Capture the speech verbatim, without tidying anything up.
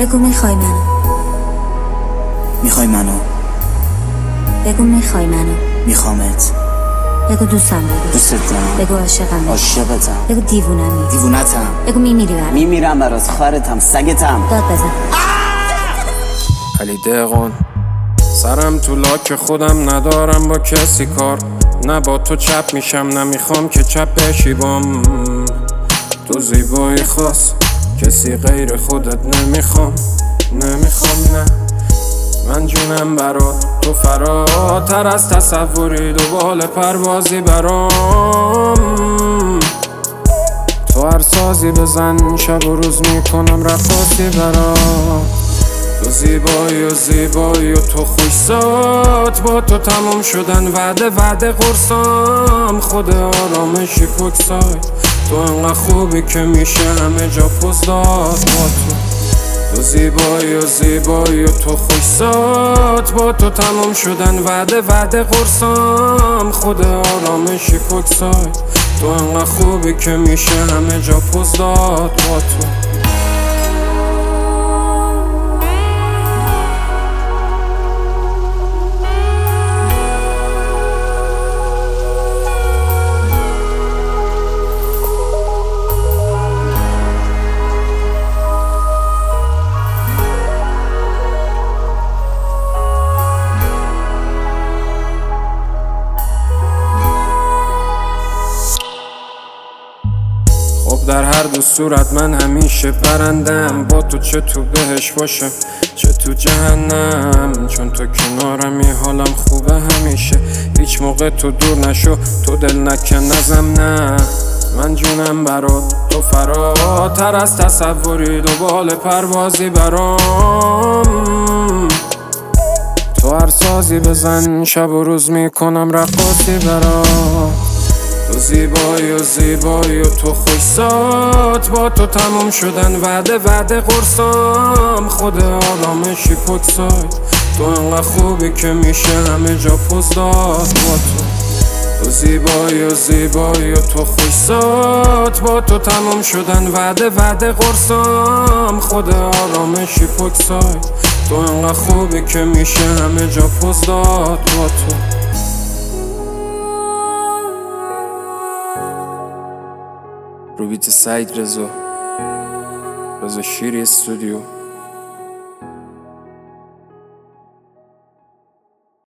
بگو میخوای منو، میخوای منو، بگو میخوای منو، میخوامت، بگو دوستم داری، دوست دارم، بگو عاشقم، عاشقتم، بگو دیوونمی، دیوونتم، بگو میمیری برام، میمیرم برات، خرتم، سگتم. داد بزن. علی دقان سرم تو لاک خودم ندارم با کسی کار، نه با تو چپ میشم نمیخوام که چپ بشی بام. تو زیبایی خاص کسی غیر خودت نمیخوام، نمیخوام نه. من جونم برات تو فراتر از تصوری، دو بال پروازی برام. تو هر سازی بزن شب و روز میکنم رقاصی برات. تو زیبایی و زیبایی و تو خوش‌ذات، با تو تموم شدن وعده وعده قرصام. خود آرامشی پکسای تو انقدر خوبی که میشه همه جا پوز داد با تو. تو زیبایی و زیبایی و تو خوش‌ذات، با تو تموم شدن وعده وعده قرصام. خود آرامشی پکسای تو انقدر خوبی که میشه همه جا پوز داد با تو. خب در هر دو صورت من همیشه برندم، با تو چه تو بهش باشم چه تو جهنم. چون تو کنارمی حالم خوبه همیشه، هیچ موقع تو دور نشو تو دل نکن نزم نه. من جونم برات تو فراتر از تصوری، دو بال پروازی برام. تو هر سازی بزن شب و روز میکنم رقاصی برات. تو زیبایی و زیبایی و تو خوش‌ذات، با تو تموم شدن وعده وعده قرصام. خود آرامشی پکسای تو انقدر خوبی که میشه همه جا پوز داد با تو. تو زیبایی و زیبایی و تو خوش‌ذات، با تو تموم شدن وعده وعده قرصام. خود آرامشی پکسای تو انقدر خوبی که میشه همه جا پوز داد با تو. رو بیت سعید رضا رضا شیری استودیو.